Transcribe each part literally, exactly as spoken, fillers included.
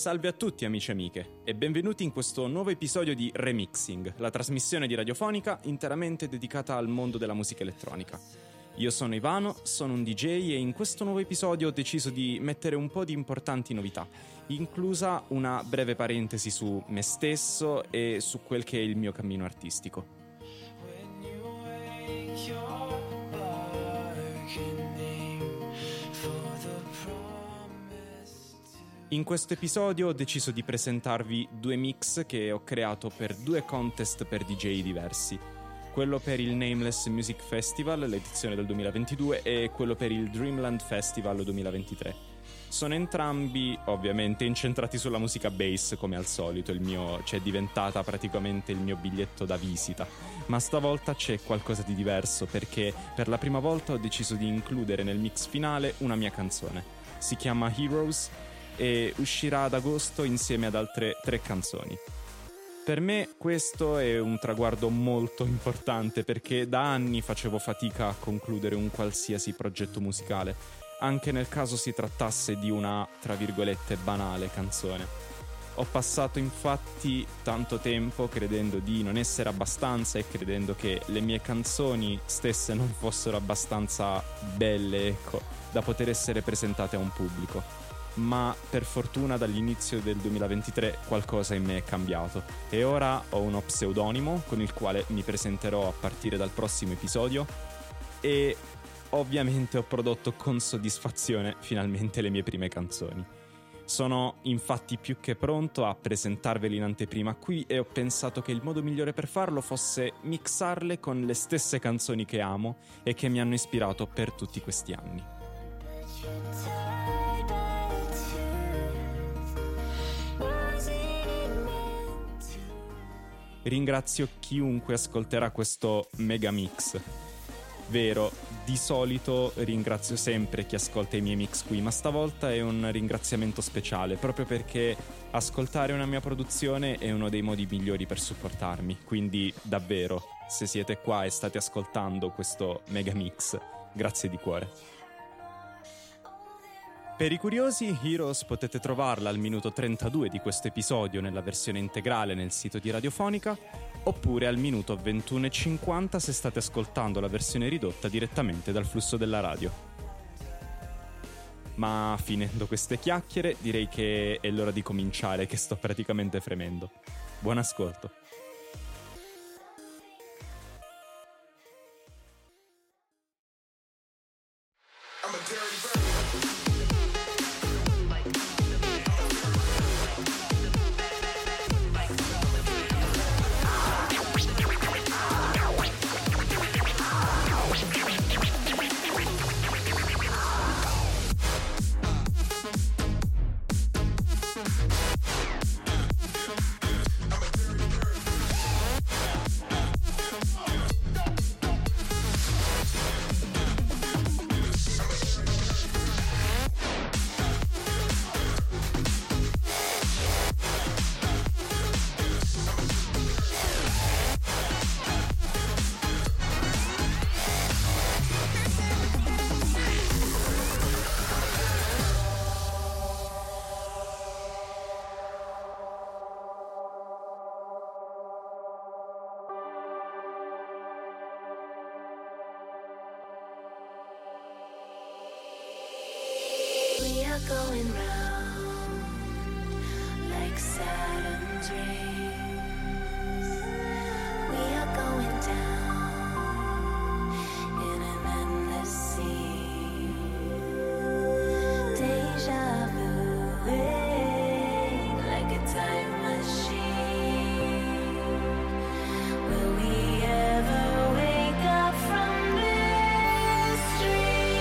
Salve a tutti amici e amiche e benvenuti in questo nuovo episodio di Remixing, la trasmissione di radiofonica interamente dedicata al mondo della musica elettronica. Io sono Ivano, sono un D J e in questo nuovo episodio ho deciso di mettere un po' di importanti novità, inclusa una breve parentesi su me stesso e su quel che è il mio cammino artistico. In questo episodio ho deciso di presentarvi due mix che ho creato per due contest per D J diversi. Quello per il Nameless Music Festival, l'edizione del duemilaventidue, e quello per il Dreamland Festival duemilaventitré. Sono entrambi ovviamente incentrati sulla musica bass, come al solito, il mio c'è diventata praticamente il mio biglietto da visita. Ma stavolta c'è qualcosa di diverso perché per la prima volta ho deciso di includere nel mix finale una mia canzone. Si chiama Heroes e uscirà ad agosto insieme ad altre tre canzoni. Per me questo è un traguardo molto importante perché da anni facevo fatica a concludere un qualsiasi progetto musicale, anche nel caso si trattasse di una, tra virgolette, banale canzone. Ho passato infatti tanto tempo credendo di non essere abbastanza e credendo che le mie canzoni stesse non fossero abbastanza belle, ecco, da poter essere presentate a un pubblico. Ma per fortuna dall'inizio del duemilaventitré qualcosa in me è cambiato e ora ho uno pseudonimo con il quale mi presenterò a partire dal prossimo episodio e ovviamente ho prodotto con soddisfazione finalmente le mie prime canzoni. Sono infatti più che pronto a presentarvele in anteprima qui e ho pensato che il modo migliore per farlo fosse mixarle con le stesse canzoni che amo e che mi hanno ispirato per tutti questi anni. Ringrazio chiunque ascolterà questo mega mix. Vero, di solito ringrazio sempre chi ascolta i miei mix qui, ma stavolta è un ringraziamento speciale, proprio perché ascoltare una mia produzione è uno dei modi migliori per supportarmi. Quindi, davvero, se siete qua e state ascoltando questo mega mix, grazie di cuore. Per i curiosi, Heroes potete trovarla al minuto trentadue di questo episodio nella versione integrale nel sito di Radiofonica, oppure al minuto ventuno e cinquanta se state ascoltando la versione ridotta direttamente dal flusso della radio. Ma finendo queste chiacchiere, direi che è l'ora di cominciare, che sto praticamente fremendo. Buon ascolto. We are going round like Saturn's rings. We are going down in an endless sea. Deja vu, like a time machine. Will we ever wake up from this dream?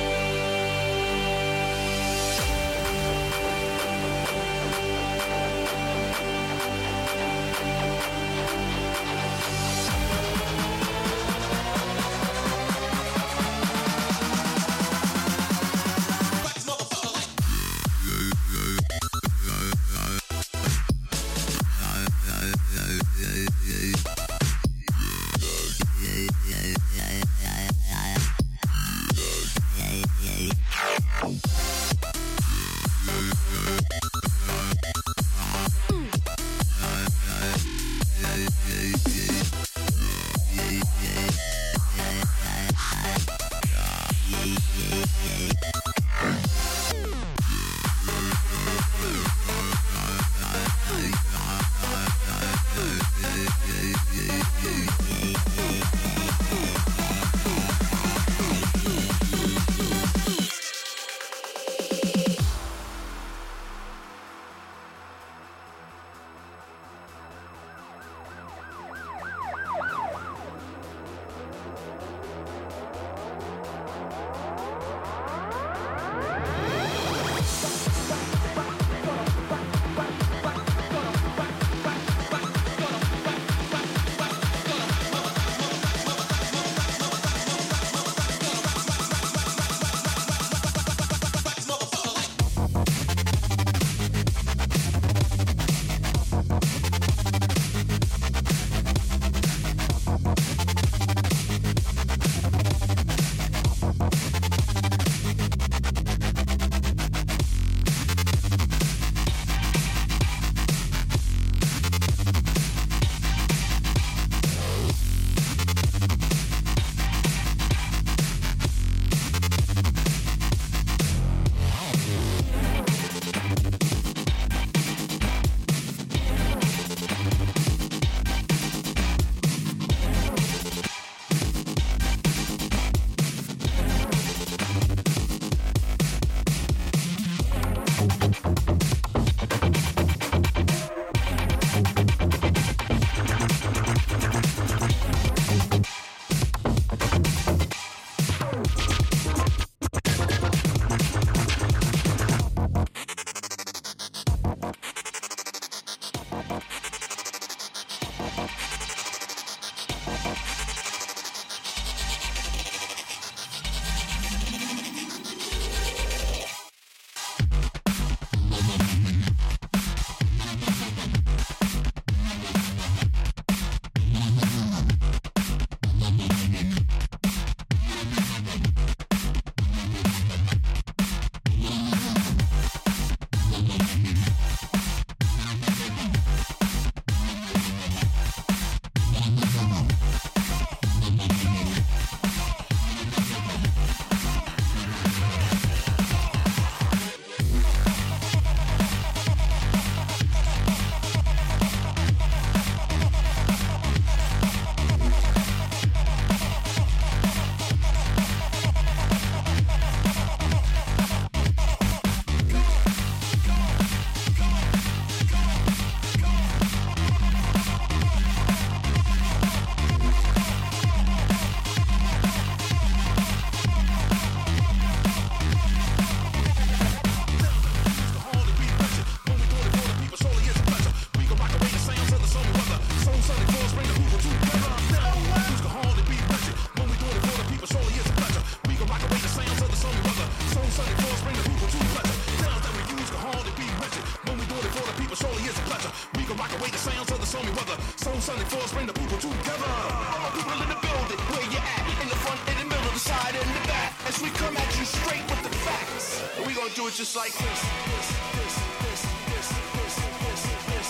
it just like this, this, this, this, this, this, this, this.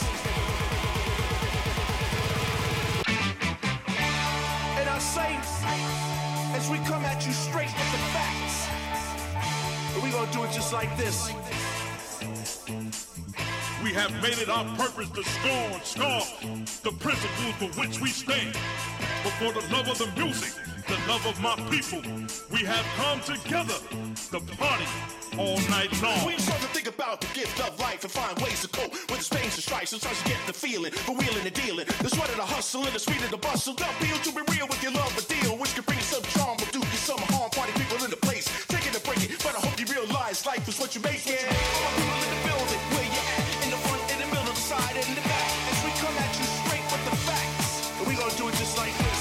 And I say, as we come at you straight with the facts, we gonna do it just like this. We have made it our purpose to scorn, scorn the principles for which we stand. But for the love of the music, the love of my people, we have come together to party all night long. We start to think about the gift of life and find ways to cope with the pains and stripes. Sometimes you get the feeling for wheeling and dealing. The sweat of the hustle and the speed of the bustle. Don't feel to be real with your love a deal, which can bring you some charm or do you some harm. Party people in the place, taking to break it. But I hope you realize life is what you make it. All people in the building, where you at? In the front, in the middle, the side, and in the back. As we come at you straight with the facts, we gonna do it just like this.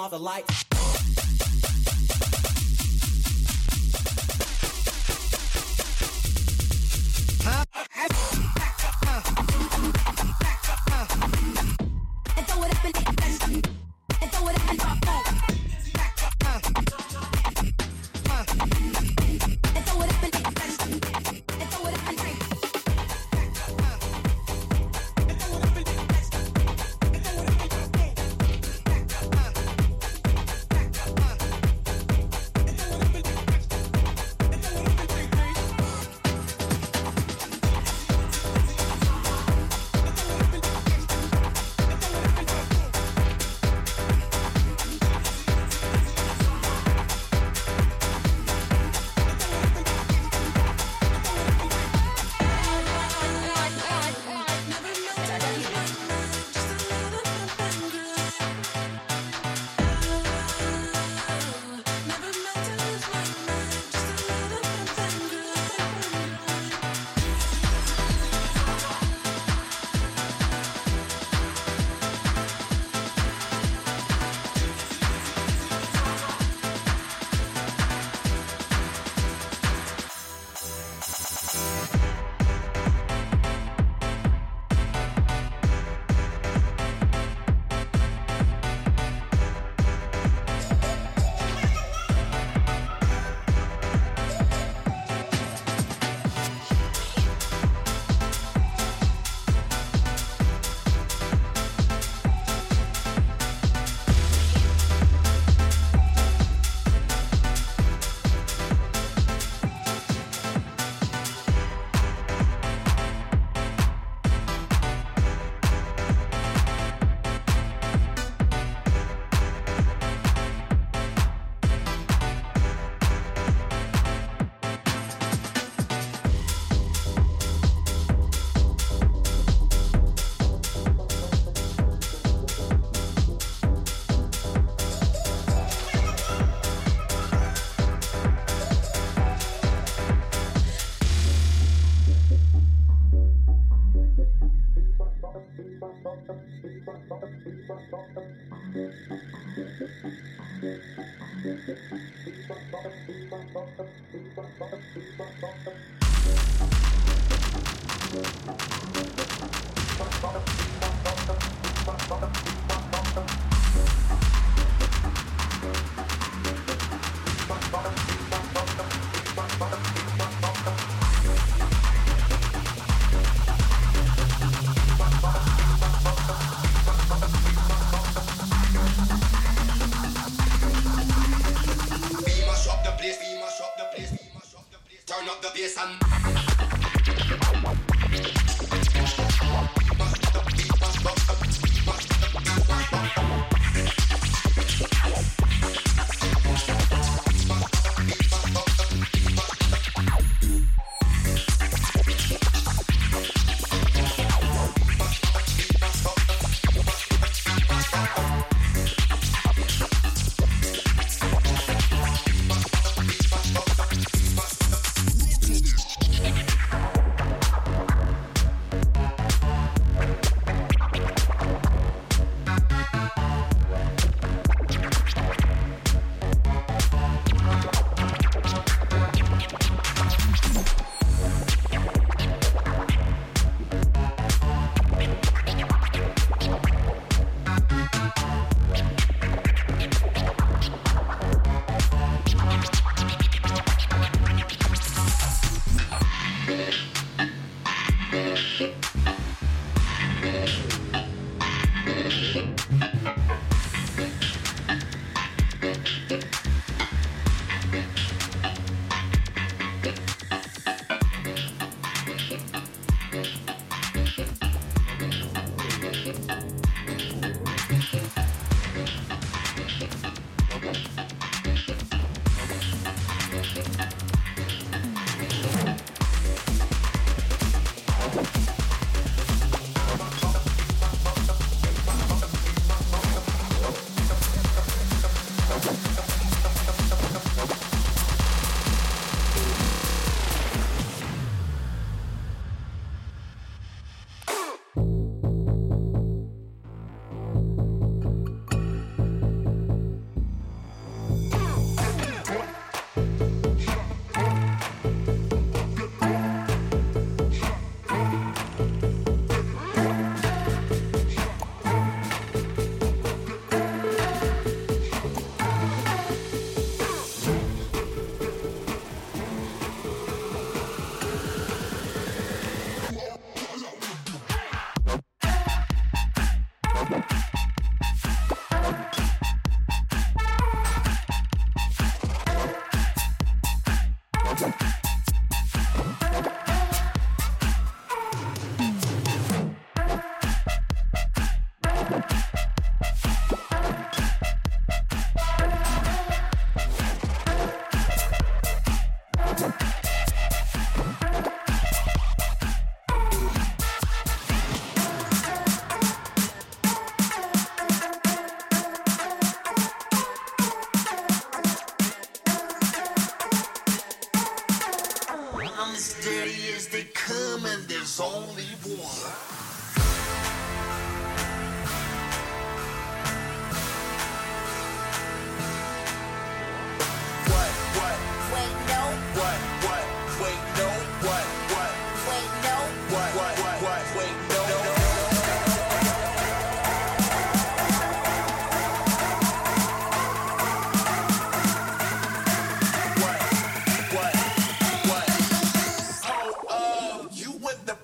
the lights. Thank you. dirty as they come, and there's only one. What, what? Wait, no. What, what? Wait, no. What, what? Wait, no. What, what, what? What? Wait, no. What, what, what? Oh, oh, you with the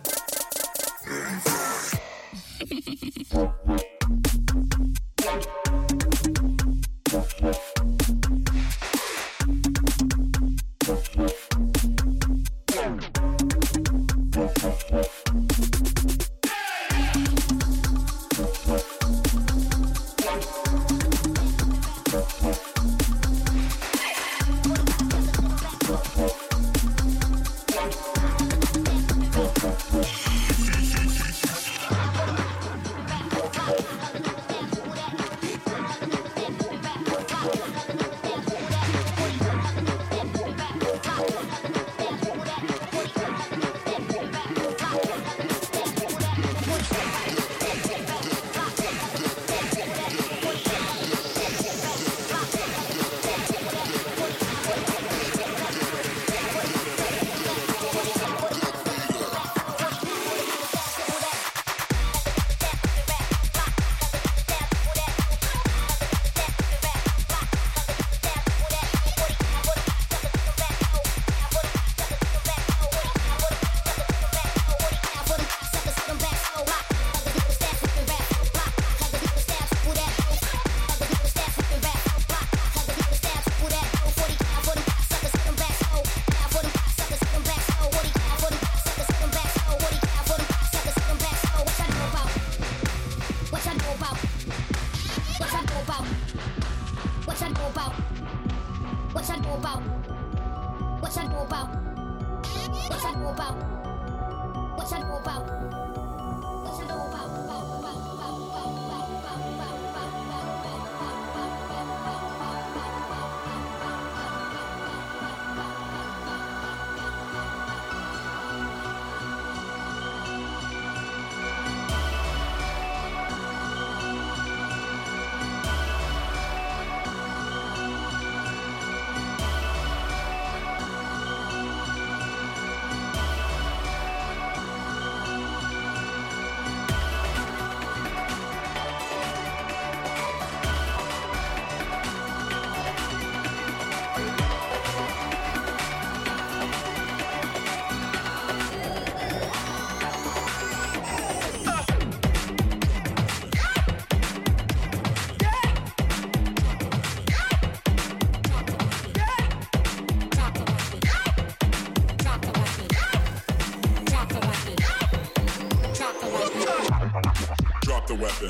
Drop the weapon.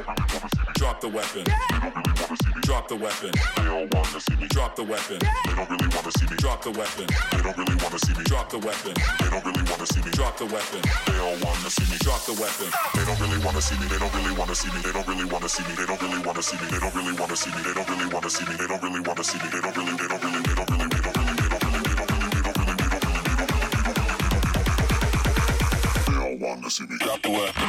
Drop the weapon. Drop the weapon. They all want to see me. Drop the weapon. They don't really want to see me. Drop the weapon. They don't really want to see me. Drop the weapon. They don't really want to see me. Drop the weapon. They all want to see me. Drop the weapon. They don't really want to see me. They don't really want to see me. They don't really want to see me. They don't really want to see me. They don't really want to see me. They don't really want to see me. They don't really want to see me. They don't really. They don't really. They don't really. They don't really. They don't really. They don't really. They don't really. They don't really. They don't really. They all want to see me. Drop the weapon.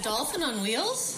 dolphin on wheels?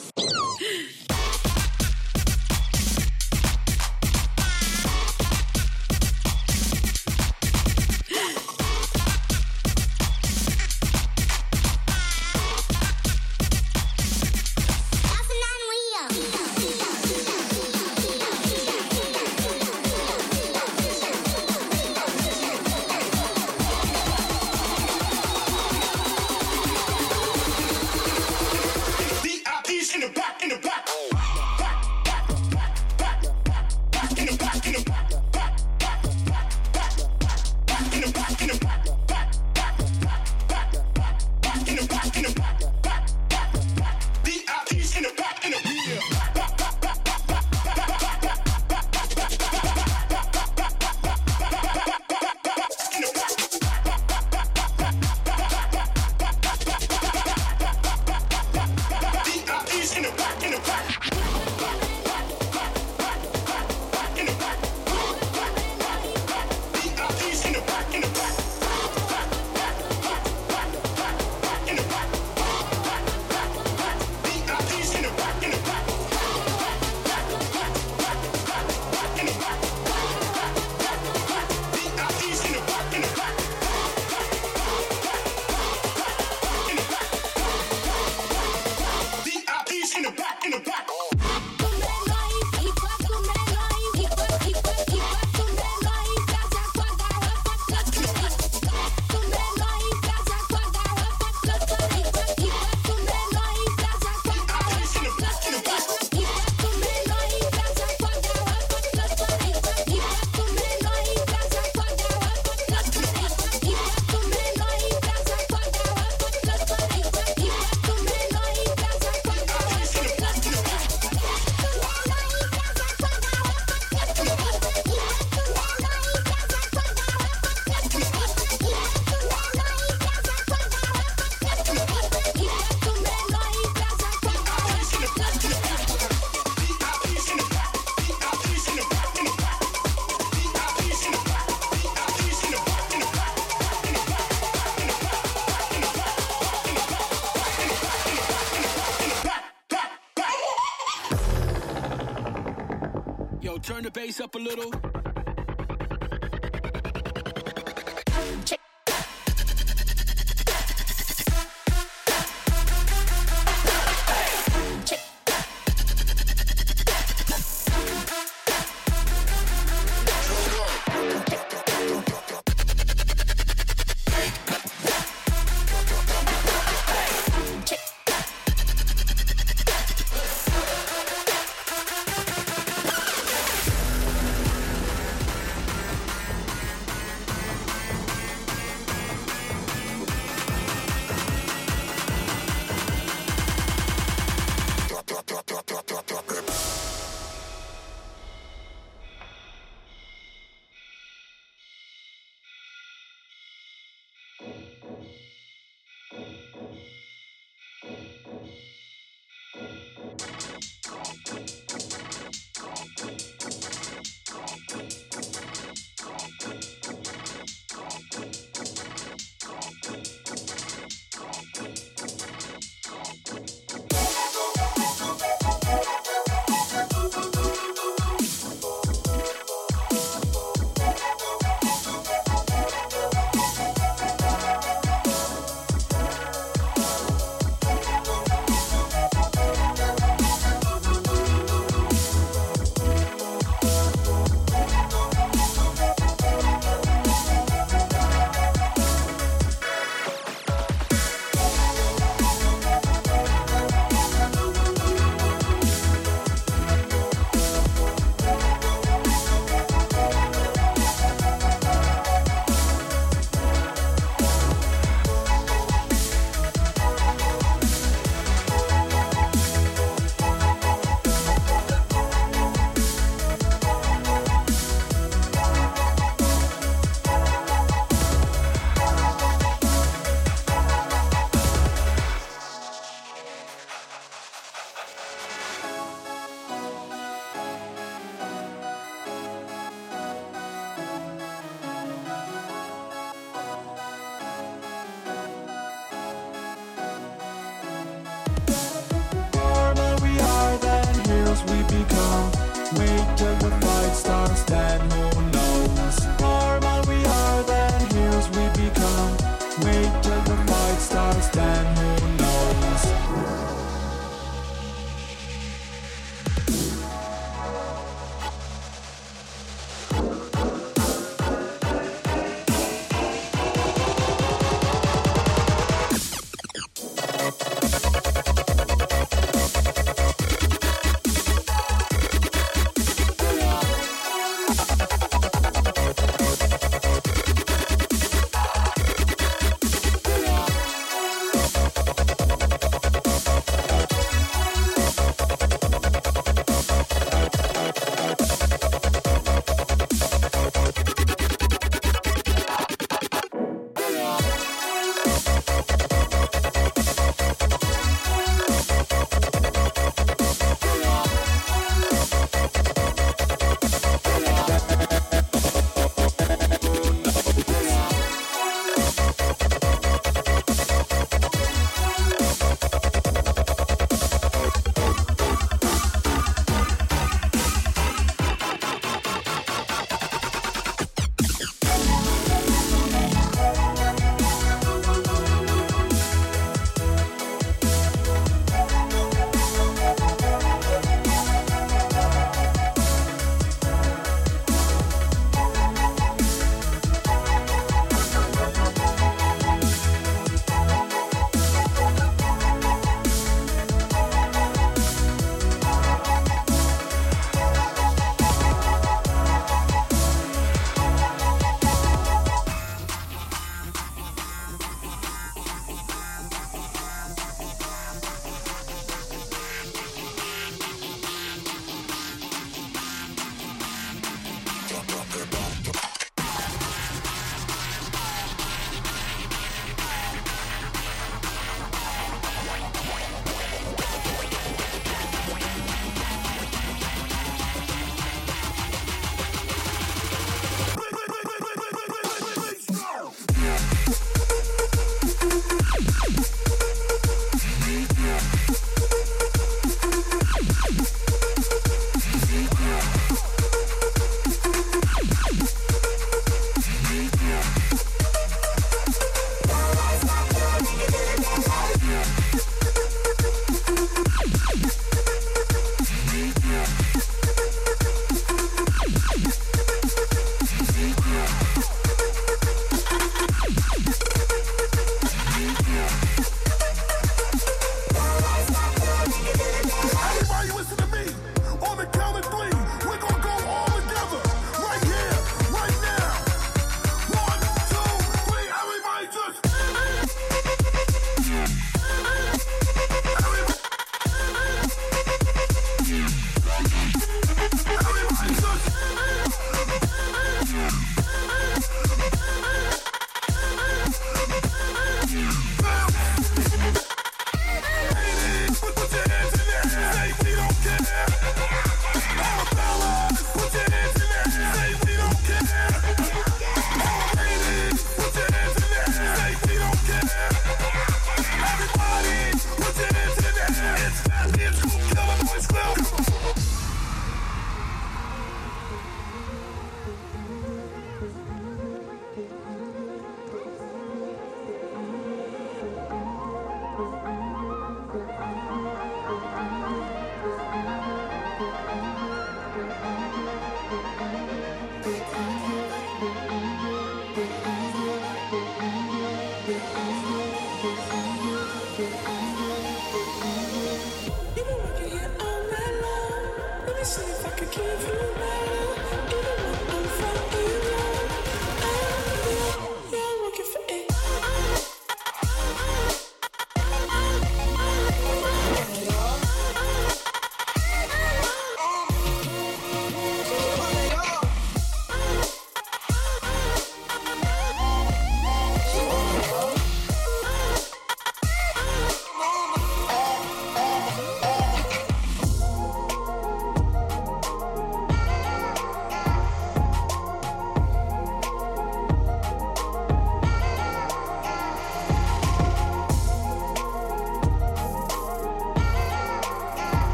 Turn the bass up a little.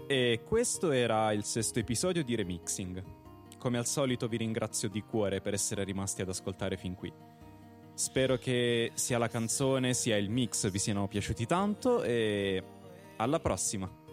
E questo era il sesto episodio di Remixing. Come al solito vi ringrazio di cuore per essere rimasti ad ascoltare fin qui. Spero che sia la canzone sia il mix vi siano piaciuti tanto e alla prossima!